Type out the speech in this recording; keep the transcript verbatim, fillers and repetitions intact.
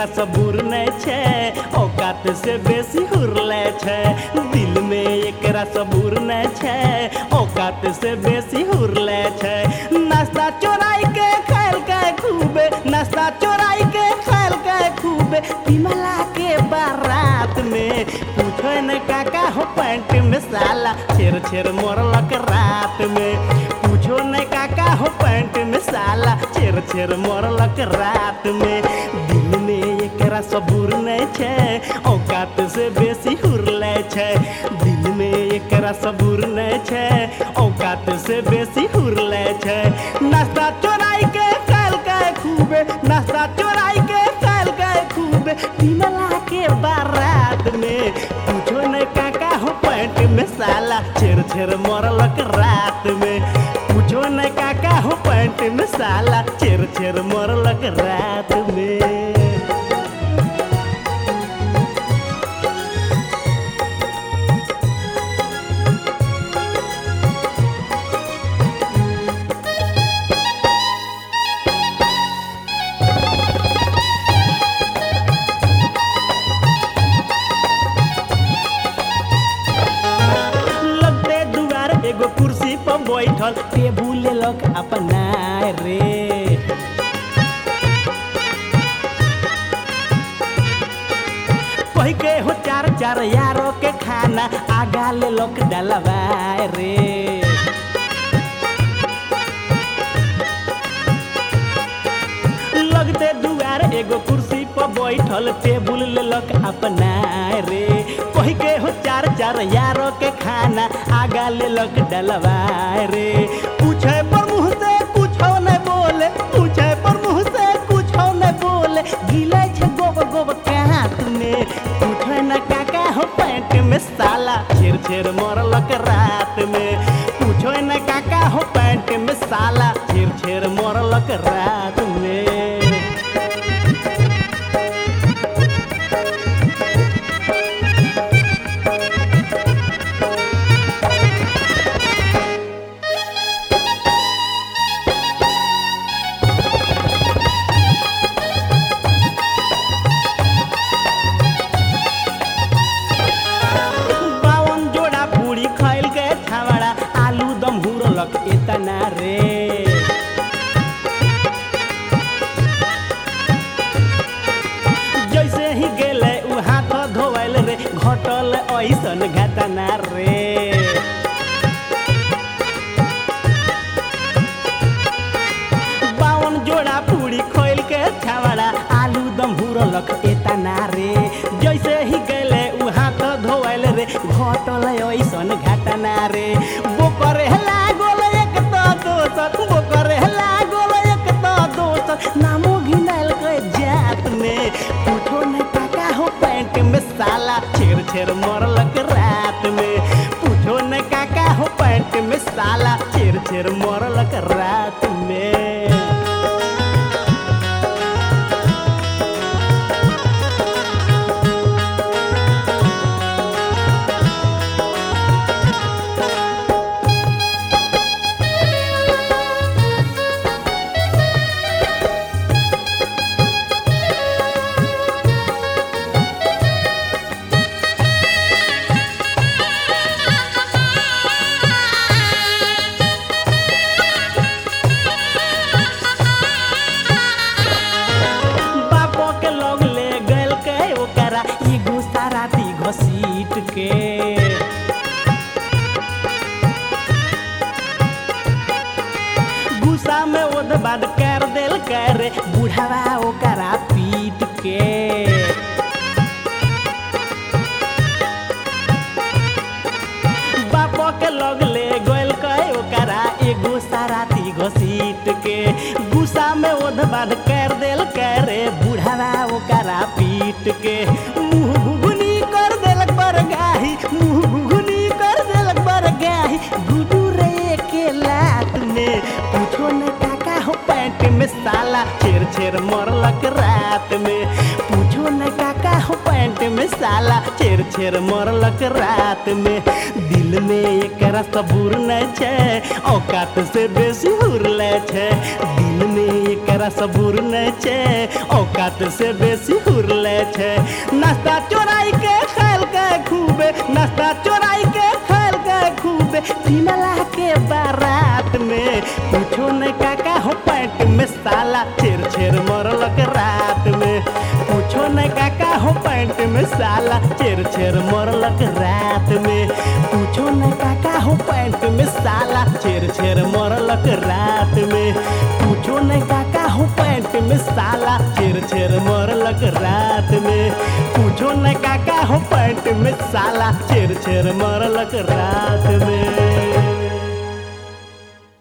सबूर नहीं छे औकात से बेसी हुरले छे दिल में एकरा सबूर नहीं छे औकात से बेसी हुरले छे नाश्ता चोराई के खायल के खूबे नाश्ता चोराई के खायल के खूबे विमला के बारात में पूछो न काका हो पैंट में साला छेर छेर मोरलक रात में पूछो न काका हो पैंट में साला छेर छेर मोरलक रात में दिल में एकरा सबूर नहीं छे औकात से बेसी हुरले छे दिल में एकरा सबूर नहीं छे औकात से बेसी हुरले छे नाश्ता चोराई के खायल के खूबे नाश्ता चोराई के खायल के खूबे विमला के बारात में पूछो न काका हो पैंट में साला छेर छेर मोरलक रात में पूछो न काका हो पैंट में साला छेर छेर मोरलक रात में एगो कुर्सी पर बैठल टेबुल लेलक अपना रे कह के हो चार चार यारों के खाना आगा लेलक डलवा रे लगते दुआर एगो कुर्सी पर बैठल टेबुल लेलक अपना रे कह के हो चार चार यारों के खाना आगा लेलक डलवा रे पूछे पर मुँह से कुछो नहीं बोले पूछे पर मुँह से कुछो नहीं बोले गिले छे गोब गोब कांत में पूछे न काका हो पैंट में साला छेर छेर मोरलक रात में पूछो न काका हो पैंट में साला छेर छेर मोरलक रात में इतना रे जैसे ही गेले उ हाथ धोवल रे घटल ऐसन घटना रे बावन जोड़ा पूरी खोल के छावड़ा आलू दम हुरलक इतना रे जैसे ही गेले उ हाथ धोवल रे घटल ऐसन घटना रे बोकर लागल वो करे लागल एक तो दोस्त नामो घिनाल के जात में पूछो न काका हो पैंट में साला छेर छेर मोरलक रात में पूछो न काका हो पैंट में साला छेर छेर मोरलक रात में घसीट के गुस्सा में ओद बाद कर दिल करे बुढ़ावा ओकरा पीट के बापो के लग ले गल कहे ओकरा एगो साराती घसीट के गुस्सा में ओद बाद कर दिल करे बुढ़ावा ओकरा पीट के मुँह घुघुनी कर देलक बरगाही मुँह घुघुनी कर देलक बरगाही गुडू रे के लात में पूछो न काका हो पैंट में साला छेर छेर मोरलक रात में पूछो न काका हो पैंट में साला छेर छेर मोरलक रात में दिल में एकरा सबूर नहीं छे औकात से बेसी हुरले छे दिल में एकरा एकरा सबूर नहीं छे औकात से बेसी हुरले छे नाश्ता चोराई के खाल के खूबे नाश्ता चोराई के खाल के खूबे चिनला के बारात में पूछो न काका हो पैंट में साला छेर छेर मरलक रात में पूछो न काका हो पैंट में साला छेर छेर मरलक रात में पूछो न काका हो पैंट में साला छेर छेर मरलक रात में पूछो न काका हो पैंट में साला छेर छेर मरलक रात में पूछो न काका हो पैंट में साला छेर छेर मरलक रात में।